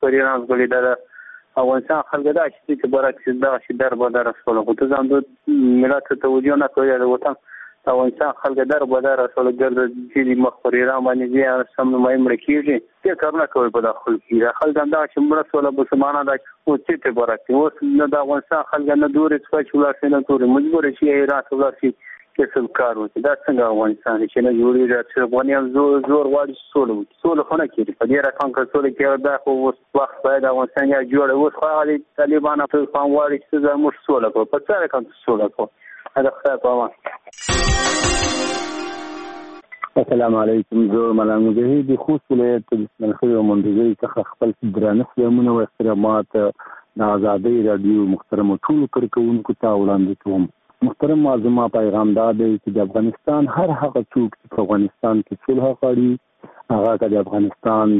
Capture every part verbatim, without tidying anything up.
مخبران غوړي د افغانستان خلک دا چې برعکس دا چې در به در رسول خو ته ځان د ملت توجه نه کوي د وطن افغانستان خلک در به در رسول ګرځي چې مخبران باندې یې سم نو مې کیږي چې کارونه کوي په داخل کې خلک دا چې موږ سره به سمانه دا او چې برعکس اوس نه د افغانستان خلک نه دورې څخه چې ولر نه دورې مجبور شي هرات ولر شي چې څه کار وکړي دا څنګه افغانستان چې نه جوړي راځي افغانان زور زور واړي سولو سولو خونه کوي په دې رقم کې سولو کې دا خو وخت باید افغانستان یا جوړ اوس خو علي طالبان په فهم واړي چې زموږ سولو په څه رقم سولو کو دا خیر په السلام علیکم زه مولانا مجاهد خوست ولایت منخري او منځوي څخه خپل درانه سلامونه او احترامات د آزادۍ رادیو محترم ټول کارکونکو ته وړاندې کوم. محترم معظم پیغام دا دی چې د افغانستان هر هغه څوک چې په افغانستان کې صلح غواړي هغه د افغانستان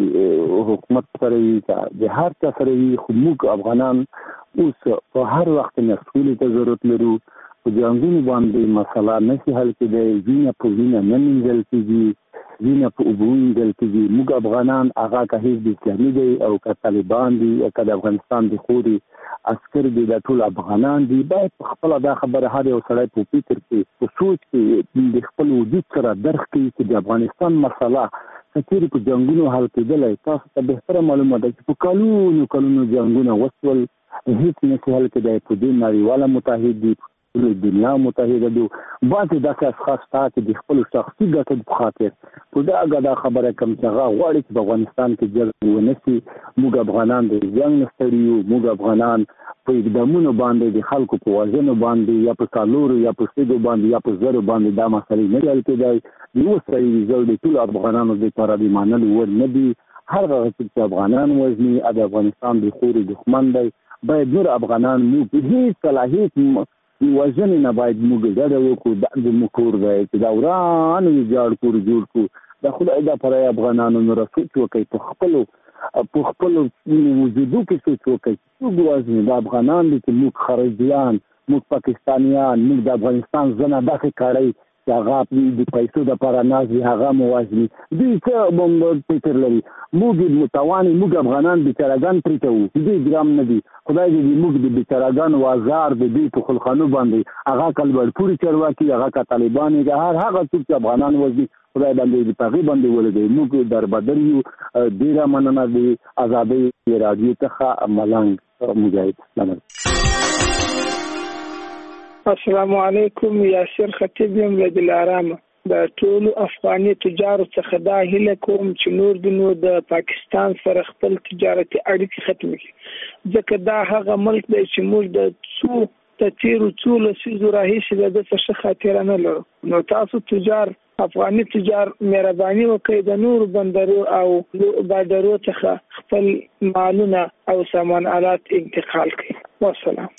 د حکومت سره وي د هر څه سره وي خو موږ افغانان اوس په هر وخت کې سولې ته ضرورت لرو. په جنګونو باندې مسله نشي حل کېدای وینه په وینه نه مینځل کېږي وینه په اوبو مینځل کېږي. موږ افغانان هغه که حزب اسلامي دی او که طالبان دي که د افغانستان د خوري عسکر دي دا ټول افغانان دي باید په خپله دا خبره هر یو سړی په فکر کې په سوچ کې د خپل وجود سره درک کړي چې د افغانستان مسله که چېرې په جنګونو حل کېدلی تاسو ته بهتره معلومه ده چې په کلونو کلونو جنګونه وشول هېڅ نشي حل کېدی. په دې نړیواله متحد دي ټول دنیا متحده دي بعضې داسې اشخاص شته چې د خپلو شخصي ګټو په خاطر په دغه دا خبره کوم چې هغه غواړي چې په افغانستان کې جنګ ونه شي. موږ افغانان د جنګ نه ستړي یو. موږ افغانان په اقدامونو باندې د خلکو په وژنو باندې یا په څلورو یا په شپږو باندې یا په زرو باندې دا مسلې نه حل کېدی. د اوس سړي رزلټ د ټولو افغانانو دپاره د منلو وړ نه دي. هر هغه څوک چې افغانان وژني د افغانستان د خوري دښمن دی. باید نور افغانان موږ هېڅ کله هېڅ وژنې نه باید موږ ډډه وکړو. دا زموږ کور دی چې دا وران ویجاړ کور جوړ کړو. د خدای دپاره افغانانو نوره سوچ وکړئ په خپلو په خپلو وجودو کې سوچ وکړئ. څوک وژني دا افغانان دي چې موږ خارجیان موږ پاکستانیان موږ د افغانستان زنه داسې کړئ چې هغه د پیسو دپاره ناست وي هغه مو وژني. دوی څه فکر لري موږ متوانې موږ افغانان بیچارهګان پرېته وو دوی ګرام نه دي. خدای دې دې موږ د بیچارهګانو ازار د دوی په خلخانو باندې هغه کلبړپوري چارواکي هغه که طالبان یې هر هغه څوک چې افغانان وژني خدای باندې د هغې باندې ولګوي. موږ دربدر یو. ډېره مننه د ازادۍ راډیو څخه ملنګ مجاهد. السلام علیکم یاسر خطیب یم له دلارامه. د ټولو افغاني تجارو څخه دا هیله کوم چې نور د نور د پاکستان سره خپل تجارتي اړیکې ختم کړي ځکه دا هغه ملک دی چې موږ د څو د تیرو څو لسیزو راهیسې د ده څه ښه خاطره نه لرو. نو تاسو تجار افغاني تجار مهرباني وکړئ د نورو بندرو او بادرو څخه خپل مالونه او سامان آلات انتقال کړئ. والسلام.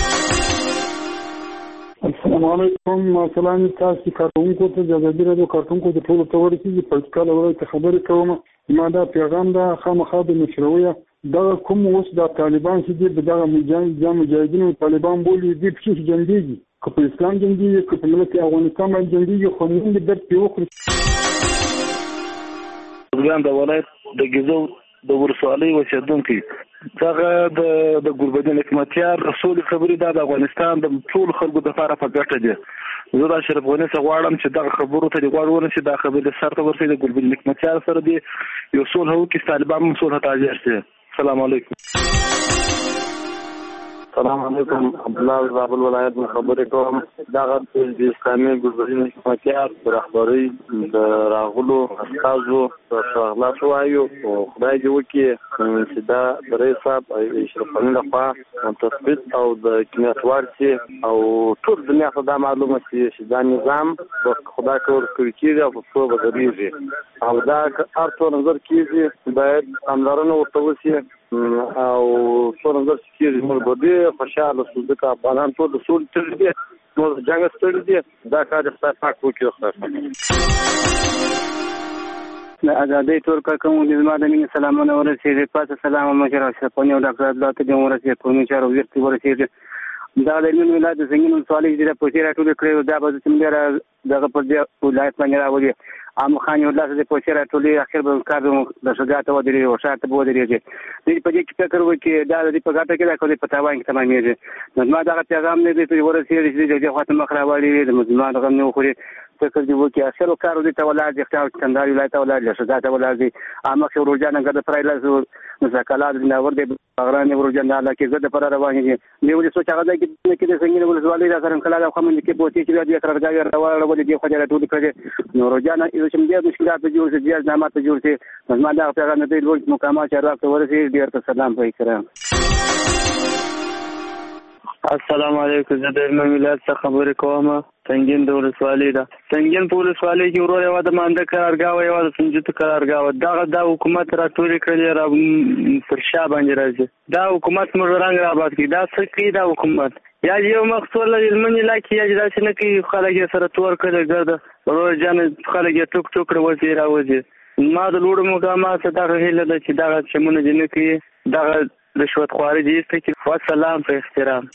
السلام علیکم. سلام تاسو کارونکو ته د ازادي راډیو کارونکو د ټولو ته ورسېږي. پرتګال ولایت خبرې کوم. ما دا پیغام دا خامخا د مشروعیه دا کوم اوس د طالبان چې دي دغه مجاهد مجاهدینو طالبان بولي دي په جنګيږي که په اسلام جنګيږي که په ملت افغانستان باندې جنګيږي خو موږ د درد په وخت ځان د ولایت د ګیزو د ورسوالۍ اوسېدونکي هغه د د ګوربدین حکمتیار رسول خبرې دا د افغانستان د ټول خلکو لپاره په ګټه دي. زه د اشرف غني څخه غواړم چې دا خبرو ته غواړم چې دا خبرې سره ورسېږي د ګوربدین حکمتیار سره دی یو صلح وکړي طالبان هم صلح ته حاضر شي. السلام علیکم. السلام علیکم. عبدالله زابل ولایت من خبرې کوم. دغه د اسلامي ګوربدین حکمتیار د رهبرۍ د راغلو استازو څخه خلاص وایو او خدای دې وکړي چې دا د رئیس صاحب اشرف غني لخوا تثبیت او د کمیتوار چې او ټول دنیا ته دا معلومه چې دا نظام خدای کور کوي کېږي او په څو بدلېږي او دا هر څو نظر کېږي باید پاملرنه ورته وشي او څو نظر کېږي موږ به ډېر خوشحاله شو ځکه افغانان ټول د سولې ستړي دي نو د جنګ ستړي دي. دا کار د خدای پاک وکړي. د ازادۍ ټول کارکوونکو زما د مینې سلامونه ورسېږي. پاتې سلام مشر اشرف غني او ډاکټر عبدالله ته دې ورسېږي قومي چارو وزیر ته ورسېږي. دا د هلمند ولایت د سنګین ولسوالۍ چې د پوښتې راټولې کړې دا به زه چې دغه پر دې ولایت باندې راولي عام خان الله دې په سره ټولې اخر به کار د شګاته ودرې او شاته به ودرېږي دې په دې کې فکر وکړي دا دې په ګټه کې دا کوي په تاوان کې تمامېږي نو ما دا پیغام دې ته ورسېږي چې دې خاطر مخ راوړي د مسلمان غم نه وخوري فکر دې وکړي اخر کار دې ته ولادي اختیار کنداري ولایت ولادي شګاته ولادي عامه کې ورجانه غد پرایله مزاکلات نه ور دې غرانه ورجانه الله کې زده پر روانه دي مې ولې سوچ هغه کې کې د څنګه ولسوالۍ را سره کله خو موږ کې بوتي چې دې قرارداد راوړل دي خو دې ټول کړي نو ورجانه چې موږ مشکلات جوړ شي د نامات جوړ شي زما دا پیغام دې ورته مقامات راځي ورسې ډیر سلام په کرام السلام علیکم زه د ملت څخه خبرې کوم څنګه د ولسوالۍ ده څنګه په ولسوالۍ کې ورور یو د مانده قرارګاه یو د سنجت قرارګاه دا د حکومت را ټولې کړې را پر شا باندې راځي دا حکومت موږ رنګ را باد کی دا څه کوي دا حکومت یا یو مقصود لمنې لاکه یا دا چې نه کوي خلک سره تور کړي ګرځي ورور جان خلک ټوک ټوک وځي را وځي ما د لوړ مقامات څخه هیله ده چې دا چې مونږ نه کوي دا رشوت خواري دي چې والسلام په احترام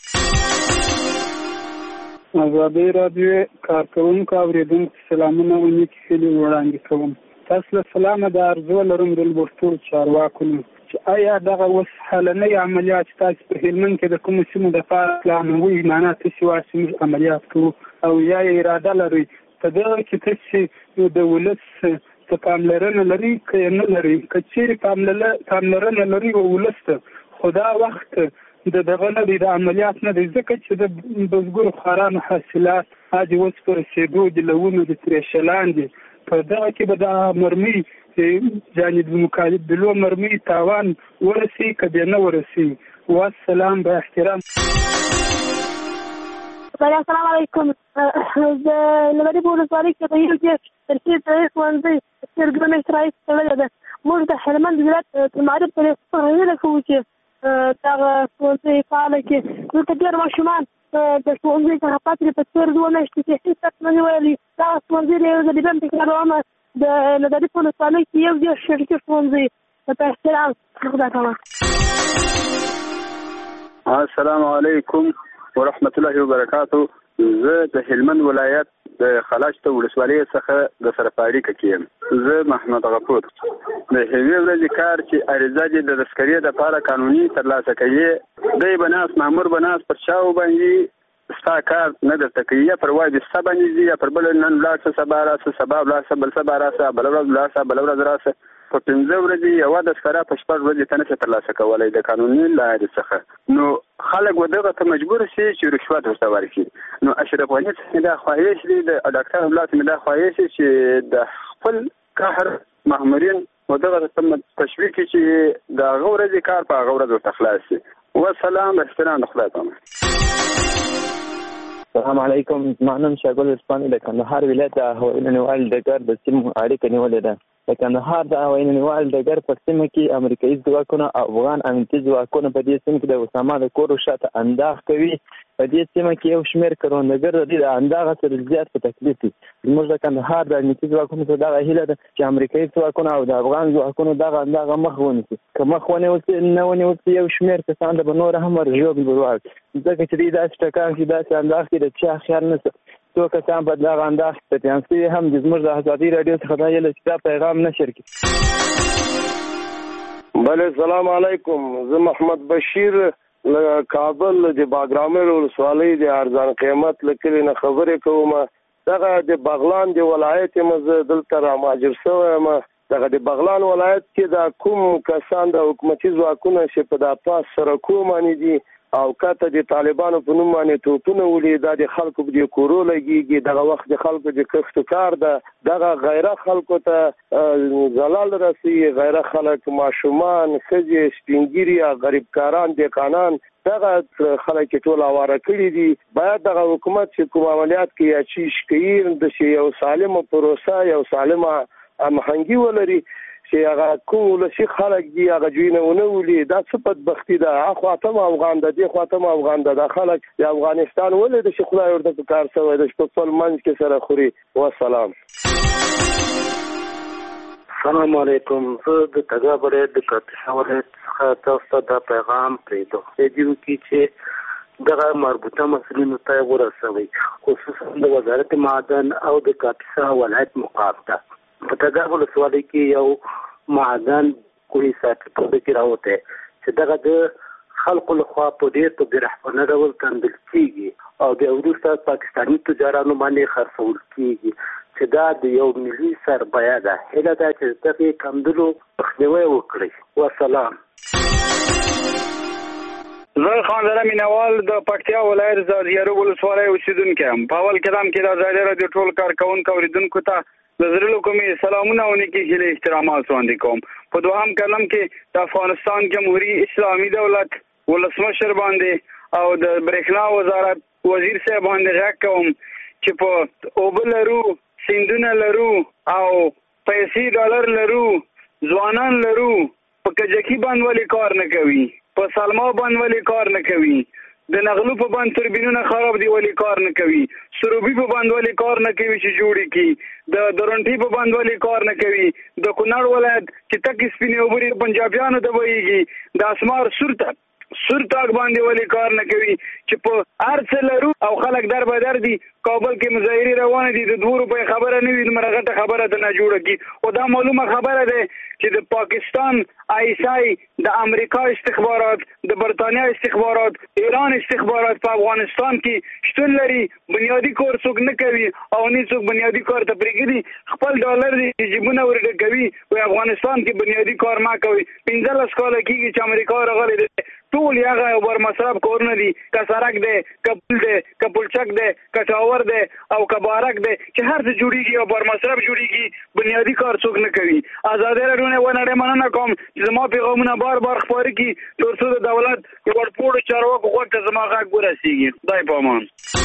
ازادي راډیو کارکونکو اوریدونکو سلامونه او نیکی هیلې وړاندې کوم تاسو له سلامه د ارزو لرم د بوستو چارواکو چې آیا دغه اوس حالنۍ عملیات تاسو په هلمند کې د کوم سیمو د پاره پلانوي معنا تاسو واسي عملیات کوو او یا اراده لري په دغه کې تاسو د ولس ته پاملرنه لري که نه لري که چیرې پاملرنه لري او ولس خدا وخت د دغه نه د عملیات نه د ځکه چې د بزګرو خارانو حاصلات هغه اوس پر رسېدو د لونو د ترېشلان دي په دغه کې به د مرمۍ جانب مکالب بلو مرمۍ تاوان ورسي که بیا نه ورسي والسلام با احترام السلام علیکم د نړۍ په ولسوالۍ کې د یو کې ترکیب د ښوونځي څرګندونه رئیس تړلې ده موږ د هلمند ولایت معرف په هیله کوو چې دا ښوونځي فعاله کړي دلته ډېر ماشومان د ښوونځي څخه پاتې په تېر دوه میاشتې کې هېڅ څه نه دي ویلي دغه ښوونځي د یو ځلې بیا هم تکرارومه د نړۍ په ولسوالۍ کې یو ډېر شرکي ښوونځي په احترام خدای کوم السلام علیکم ورحمت الله وبرکاتو زه د هلمند ولایت د خلاجته ولسوالۍ څخه د سرپاري کیم زه محمد غفور د هوی ورځې کار چې اړیزه دي د عسکري د لپاره قانوني ترلاسه کوي د بناس مامور بناس پر شاو باندې ستا کار نه د تکیه پر وای د سبا نږدې یا پر بل نن لا څه سبا را څه سبا لا څه بل سبا را څه بل ورځ لا څه بل ورځ را څه په پنځه ورځې یو د سکرا په شپږ ورځې تنه ترلاسه کولای د قانوني لارې څخه نو خلک ودغه ته مجبور شي چې رشوت ورته ورکړي نو اشرف غني څخه دا خواهش دی د ډاکټر ولات مې دا خواهش چې د خپل قهر مامورین ودغه ته تشویق چې د غوړې کار په غوړه ورته خلاص شي والسلام احترام خدای ته السلام علیکم معلوم شاګل اسپاني د کندهار ولایت د هوایي نړیوال ډګر د سیمو اړیکه نیولې ده د کندهار د هوایي نړیوال ډګر په سیمه کې امریکایي ځواکونه او افغان امنیتي ځواکونه په دې سیمه کې د اسامه د کور شاته انداز کوي په دې سیمه کې یو شمېر کروندګر د دې انداز سره زیات په تکلیف دي زموږ د کندهار د امنیتي ځواکونو ته دا هیله ده چې امریکایي ځواکونه او د افغان ځواکونو دغه انداز مخ ونیسي که مخ ونیول نه ونیول یو شمېر کسان د نور هم ورژوبل بروال ځکه چې دې داسې ټکان کې داسې انداز کې د چا خیال نه څو کسان په دغه انداز کې تیانسي هم د زموږ د ازادي راډیو څخه دا یله چې دا پیغام نشر کړي بله السلام علیکم زه محمد بشیر له کابل د باګرامر ولسوالۍ د ارزان قیمت له کلي نه خبرې کوم دغه د بغلان د ولایت یم زه دلته رامهاجر شوی یم دغه د بغلان ولایت کې د کوم کسان د حکومتي ځواکونه چې په د پاس سرکو باندې دي او کته د طالبانو په نوم باندې توپونه ولې د خلکو په کورو لګيږي دغه وخت د خلکو د کښت کار ده دغه غیره خلکو ته زلال راسي غیره خلک ماشومان خځې سپینګيري غریب کاران د قانون دغه خلک ټول اواره کړی دي باید دغه حکومت چې کوم عملیات کوي چې شکیر د شی یو سالمه پروسه یو سالمه همغږي ولري چې هغه کوم لسی خلک دی هغه جوینونه ولي دا څه بدبختی ده اخو اتم افغان ده دی خو اتم افغان ده د خلک د افغانستان ولې د شیخ خدای ورته کار سوی د خپل منځ کې سره خوري والسلام السلام علیکم زه د تګابره د کاپیسا ولایت څخه تاسو ته پیغام پریدو دې کې چې دغه مربوطه مسؤلینو ته ورسوي خصوصا د وزارت معدن او د کاپیسا ولایت مقام ته په تګاب ولسوالۍ کې یو معدن کوهي ساقي په کې راوته چې دغه د خلکو لخوا په ډېر په برحمانه ډول کندل کېږي او بیا وروسته پاکستاني تجارانو باندې خرڅول کېږي چې دا د یو ملي سرمایه ده. هیله ده چې دغه کندلو مخنیوی وکړي. والسلام. زه خاندره مینوال د پکتیا ولایت زاریارو ولسوالۍ اوسیدونکی یم. په اول قدم کې د ازادي راډیو ټول کارکونکو اوریدونکو ته د زړه کومې سلامونه او نیکې هیلې احترامات وړاندې کوم. په دوهم قدم کې د افغانستان جمهوریت اسلامي دولت ولسمشر باندې او د برېښنا وزارت وزیر صاحب باندې غږ کوم چې په اوبه لرو، سیندونه لرو او پیسې ډالر لرو، ځوانان لرو، په کجکي باندې ولې کار نه کوي، په سلما باندې ولې کار نه کوي، د نغلو په باندې توربینونه خراب دي ولې کار نه کوي، سروبي په باندې ولې کار نه کوي چې جوړي کی، د درونټي په باندې ولې کار نه کوي، د کونړ ولایت چې تک سپینې اوبري پنجابیانو ته وایي د اسمار سورته سور تاک باندې ولې کار نه کوي چې په هر څه لرو او خلک در به در دي. کابل کې مظاهرې روانې دي، د دوه روپۍ خبره نه وي، مرغټه خبره ته نه جوړه کی. او دا معلومه خبره ده چې د پاکستان آی اس آی، د امریکا استخبارات، د برتانیا استخبارات، ایران استخبارات په افغانستان کې شتون لري. بنیادی کار څوک نه کوي او نه څوک بنیادی کار ته پرېږدي، خپل ډالر دي جیبونه ورډکوي. او افغانستان کې بنیادی کار ما کوي. پنځلس کاله کېږي چې امریکا راغلی دی، ټول هغه بر مصرف کورونه دي، که سرک دی، که پل دی، که پلچک دی، که ټاور دی او که بارک دی، چې هر څه جوړیږي او بر مصرف جوړیږي، بنیادی کار څوک نه کوي. ازادي راډیو نه ونړې مننه کوم چې زما پیغامونه بار بار خپاره کی تر څو د دولت ورپوړو چارواکو غوږ ته زما غږ ورسیږي. خدای په امان.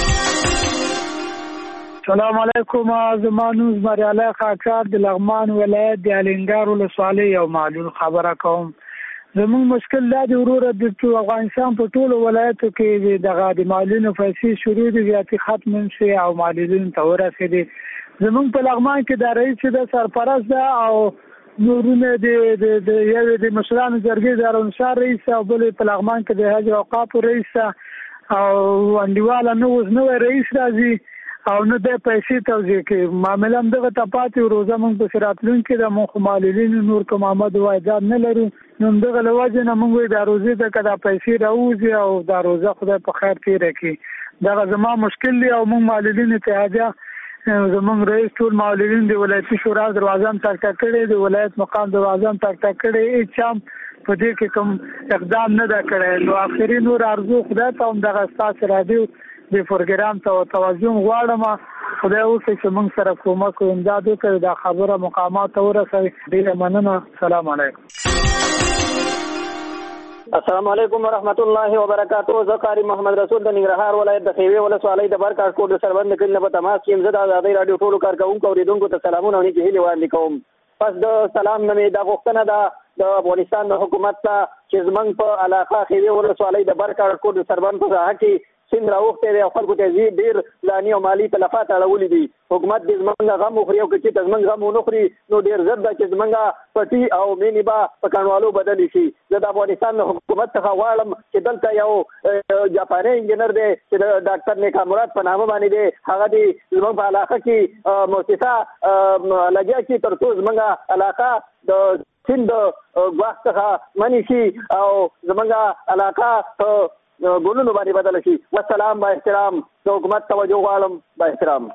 السلام علیکم. زما نوم مریاله خاکسار د لغمان ولایت د الینګار ولسوالۍ یو معلوم خبره کوم. زموږ مشکل دا دی وروره د افغانستان په ټولو ولایتو کې دغه د معلولینو پیسې شروع دي زیاتې ختم شي او معلولینو ته ورسېدي. زموږ په لغمان کې دا رئیس چې د سرپرست ده او نورونه د د یوې د مشرانو جرګې د ارونشار رئیس او بلې په لغمان کې د حج اوقافو رئیس او انډیواله نه اوس نوی رئیس راځي او نه د پیسې توزیع کوي. معامله هم دغه ته پاتې روزه موږ پسې راتلونکي ده. موږ خو معلولینو نور که محمد واحدات نه لرو، نو همدغه له وجې نه موږ وایو دا روزې ته که دا پیسې راوځي او دا روزه خدای په خیر تېره کړي. دغه زما مشکل دی او موږ معلولین اتحادیه زموږ رئیس ټول معلولین د ولایتي شورا دروازه هم تک تک کړی، د ولایت مقام دروازه هم تک تک کړی، هېڅ هم په دې کې کوم اقدام نه ده کړی. نو آخري نور ارزو خدای ته هم دغه ستاسو راډیو د پروګرام ته توجه غواړم، خدای وکړي چې موږ سره کومک او امداد وکړي، دا خبره مقامات ته ورسوي. ډېره مننه. السلام علیکم. السلام علیکم ورحمت الله وبرکاتہ. زه قاری محمد رسول د ننګرهار ولایت د خیوې ولسوالۍ د برکاټ کوټ د سربند کلي نه په تماس کې یم. زه د ازادۍ راډیو ټولو کارکوونکو اورېدونکو ته سلامونه او نیکې هیلې وړاندې کوم. پس د سلام نه مې دا غوښتنه ده د افغانستان د حکومت ته چې زموږ په علاقه خیوې ولسوالۍ د برکاټ کوټ د سربند په ساحه کې سیند راوښتی دی او خلکو ته یې ډېر ځاني او مالي تلفات اړولي دي. حکومت دې زموږ غم وخوري او که چېرته زموږ غم ونه خوري نو ډېر زر ده چې زموږ پټي او مینې به په کنډوالو بدلې شي. زه د افغانستان د حکومت څخه غواړم چې دلته یو جاپاني انجینر دی چې د ډاکټر نیکا مراد په نامه باندې دی، هغه دې زموږ په علاقه کې مؤسسه لګیا کړي تر څو زموږ علاقه د سیند د ګواښ څخه منې شي او زموږ علاقه په ګلونو باندې بدل شي. والسلام. با احترام. د حکومت توجه غواړم. با احترام.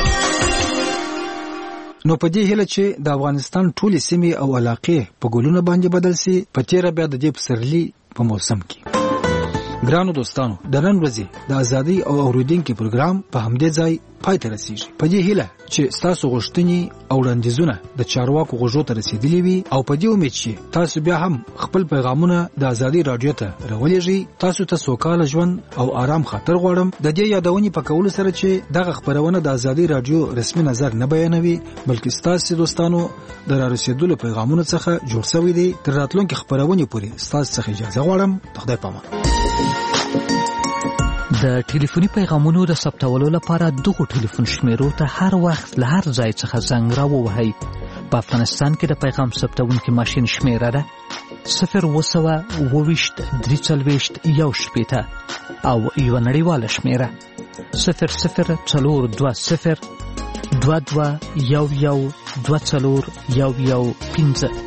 نو په دې هیله چې د افغانستان ټولې سیمې او علاقې په ګلونو باندې بدل سي، په تیره بیا د دې پسرلي په موسم کې. ګرانو دوستانو، د نن ورځې د ازادۍ او اوریدونکو پروګرام په همدې ځای پای ته رسیږي. په دې هیله چې تاسو غوښتنې او وړاندیزونه د چارواکو غوږو ته رسیدلي وي او په دې امید چې تاسو بیا هم خپل پیغامونه د ازادۍ راډیو ته راولېږئ. تاسو ته سوکاله ژوند او آرام خاطر غواړم. د دې یادونې په کولو سره چې دغه خبرونه د ازادۍ راډیو رسمي نظر نه بیانوي، بلکې تاسو دوستانو د را رسیدلو پیغامونو څخه جوړ شوی دی. تر راتلونکي خبرونه پورې تاسو څخه اجازه غواړم. خدای پامان. د ټلیفوني پیغامونو د ثبتولو لپاره دغه ټلیفون شمیرو ته هر وخت له هر ځای څخه زنګ راووهئ. په افغانستان کې د پیغام ثبتونکي ماشین شمیره ده صفر اووه سوه اووه ویشت درې څلوېښت یو شپېته او یوه نړیواله شمیره صفر صفر څلور دوه صفر دوه دوه یو یو دوه څلور یو یو پنځه